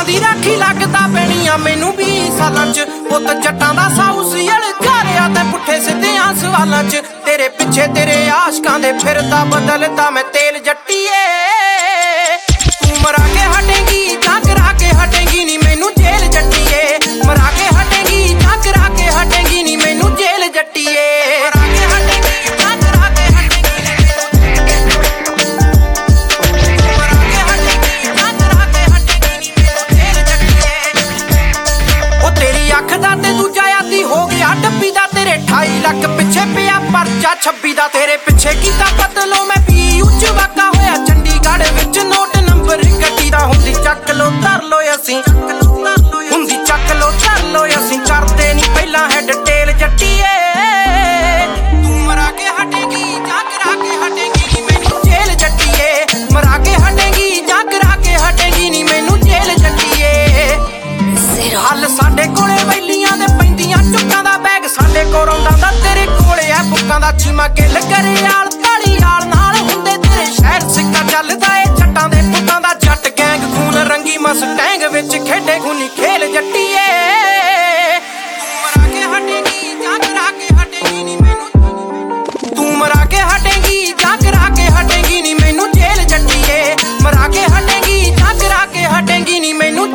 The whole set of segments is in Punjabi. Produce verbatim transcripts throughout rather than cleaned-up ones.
ਦੀ ਰਾਖੀ ਲੱਗਦਾ ਪੈਣੀਆਂ ਮੈਨੂੰ ਵੀਹ ਸਾਲਾਂ ਚ। ਪੁੱਤ ਜੱਟਾਂ ਦਾ ਸਾਊ ਸੀਲ ਝਾਰਿਆ ਤੇ ਪੁੱਠੇ ਸਿੱਧਿਆਂ ਸਵਾਲਾਂ ਚ। ਤੇਰੇ ਪਿੱਛੇ ਤੇਰੇ ਆਸ਼ਕਾਂ ਦੇ ਫਿਰਦਾ ਬਦਲਦਾ ਮੈਂ ਤੇਲ ਜੱਟੀਏ। ਤੂੰ ਮਰਾ ਕੇ ਹਟੇਂਗੀ ਜਾਂ ਕਰਾ ਕੇ ਹਟੇਂਗੀ ਨੀ ਮੈਨੂੰ ਜੇਲ ਜੱਟੀਏ। ਮਰਾ ਕੇ ਹਟੇਂਗੀ ਜਾਂ ਕਰਾ ਕੇ ਹਟੇਂਗੀ ਨੀ ਮੈਨੂੰ ਜੇਲ ਜੱਟੀਏ। ਮਰਾ ਕੇ ਹਟੇਂਗੀ ਜਾਂ ਕਰਾ ਕੇ ਹਟੇਂਗੀ ਨੀ ਮਰਾ ਕੇ ਹਟੇਂਗੀ ਜਾਂ ਕਰਾ ਕੇ ਹਟੇਂਗੀ ਨੀ ਮੈਨੂੰ ਜੇਲ ਜੱਟੀਏ। ਉਹ ਤੇਰੀ ਅੱਖ ਦਾ ਤੇ ਦੂਜਾ ਆਦੀ ਹੋ ਗਿਆ ਡੱਬੀ ਦਾ। ਤੇਰੇ ਅਠਾਈ ਲੱਖ ਪਿੱਛੇ ਪਿਆ ਪਰਚਾ ਛੱਬੀ ਦਾ। ਤੇਰੇ ਪਿੱਛੇ ਕੀਤਾ ਬਦਲੋ ਮੈਂ ਵੀ ਉੱਚ ਵਾਕਾ ਹੋਇਆ ਚੰਡੀਗੜ੍ਹ ਵਿੱਚ ਨੋਟ ਨੰਬਰ ਗੱਡੀ ਦਾ। ਹੁੰਦੀ ਚੱਕ ਲੋ ਧਰ ਲੋ ਅਸੀਂ ਹੁੰਦੀ ਚੱਕ ਲੋ ਧਰ ਲੋ ਅਸੀਂ ਕਰਦੇ ਨੀ ਪਹਿਲਾਂ ਹੈ ਡਿਟੇਲ ਜੱਟੀਏ। ਤੂੰ ਮਰਾ ਕੇ ਹਟੇਂਗੀ ਜਾਂ ਕਰਾ ਕੇ ਹਟੇਂਗੀ ਨੀ ਮੈਨੂੰ ਜੇਲ ਜੱਟੀਏ। ਮਰਾ ਕੇ ਹਟੇਂਗੀ ਜਾਂ ਕਰਾ ਕੇ ਹਟੇਂਗੀ ਨੀ ਮੈਨੂੰ ਜੇਲ ਜੱਟੀਏ। ਹੱਲ ਸਾਡੇ ਕੋਲੇ ਵੈਲੀਆਂ ਦੇ ਪੈਂਦੀਆਂ ਚੁੱਕਾਂ ਦਾ ਬੈਗ ਸਾਡੇ ਕੋਲ ਆਉਂਦਾ ਦਾ ਤੇਰੇ ਕੋਲੇ ਆ ਬੁੱਕਾਂ ਦਾ। ਚੀਮਾ ਗਿੱਲ ਕਰਿਆਲ ਢਾਲੀਵਾਲ ਨਾਲ ਹੁੰਦੇ ਤੇਰੇ ਸ਼ਹਿਰ ਸਿੱਕਾ ਚੱਲਦਾ ਏ ਜੱਟਾਂ ਦੇ ਪੁੱਤਾਂ ਦਾ। ਜੱਟ ਗੈਂਗ ਖੂਨ ਰੰਗੀ ਮਸਟੈਂਗ ਵਿੱਚ ਖੇਡੇ ਖੂਨੀ ਖੇਲ ਜੱਟੀਏ। ਤੂੰ ਮਰਾ ਕੇ ਹਟੇਂਗੀ ਜਾਂ ਕਰਾ ਕੇ ਹਟੇਂਗੀ ਨੀ ਮੈਨੂੰ ਤੂੰ ਮਰਾ ਕੇ ਹਟੇਂਗੀ ਜਾਂ ਕਰਾ ਕੇ ਹਟੇਂਗੀ ਨੀ ਮੈਨੂੰ ਜੇਲ ਜੱਟੀਏ। ਮਰਾ ਕੇ ਹਟੇਂਗੀ ਜਾਂ ਕਰਾ ਕੇ ਹਟੇਂਗੀ ਨੀ ਮੈਨੂੰ।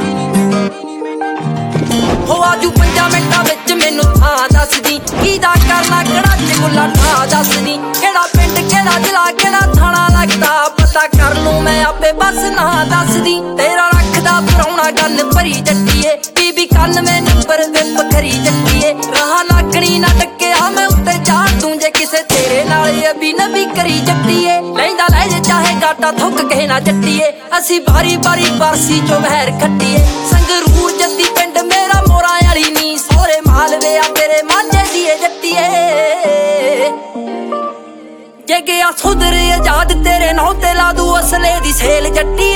ਹੋ ਆਜੂ ਪੰਜਾਂ ਮਿੰਟਾਂ ਵਿੱਚ ਮੈਨੂੰ ਥਾਂ ਦੱਸਦੀ ਕਿਹਦਾ ਕਰਨਾ ਕਿਹੜਾ ਚਗੁੱਲਾ ਠਾ ਦੱਸਦੀ। ਕਿਹੜਾ ਪਿੰਡ ਕਿਹੜਾ ਜ਼ਿਲ੍ਹਾ ਕਿਹੜਾ ਥਾਣਾ ਲੱਗਦਾ ਪਤਾ ਕਰ ਲੂੰ ਮੈਂ ਆਪੇ ਬਸ ਨਾ ਦੱਸਦੀ। ਤੇਰਾ ਰੱਖਦਾ ਪਰਾਉਣਾ ਗੱਲ ਭਰੀ ਜੱਟੀਏ। ਬੀਬੀ ਇਕਾਨਵੇਂ ਨੰਬਰ ਵਿਪ ਖਰੀ ਜੱਟੀਏ। ਰਾਹ ਲੱਗਣੀ ਨਾ ਟੱਕਿਆ ਮੈਂ ਉੱਤੇ ਚਾੜ ਦੂੰ ਜੇ ਕਿਸੇ ਤੇਰੇ ਨਾਲ ਅਬੀ ਨਬੀ ਕਰੀ ਜੱਟੀਏ। ਲੈਂਦਾ ਲੈ ਜੇ ਚਾਹੇ ਗਾਟਾ ਥੁੱਕ ਕੇ ਨਾ ਜੱਟੀਏ। ਅਸੀਂ ਬਾਰੀ ਬਾਰੀ ਬਾਰਸੀ ਚੋਂ ਵਹਿਰ ਖੱਟੀਏ। ਸੰਗਰੂਰ ਜੱਦੀ ਪਿੰਡ ਮੇਰਾ ਮੋਰਾਂ ਵਾਲੀ ਨੀ ਸੋਹਰੇ ਮਾਲਵੇ ਆ ਤੇਰੇ ਮਾਝੇ ਦੀਏ ਜੱਟੀਏ। ਜੇ ਗਿਆ ਸੁਧਰ ਆਜ਼ਾਦ ਤੇਰੇ ਨਾਂ ਤੇ ਲਾ ਦੂ ਅਸਲੇ ਦੀ ਸੇਲ ਜੱਟੀ।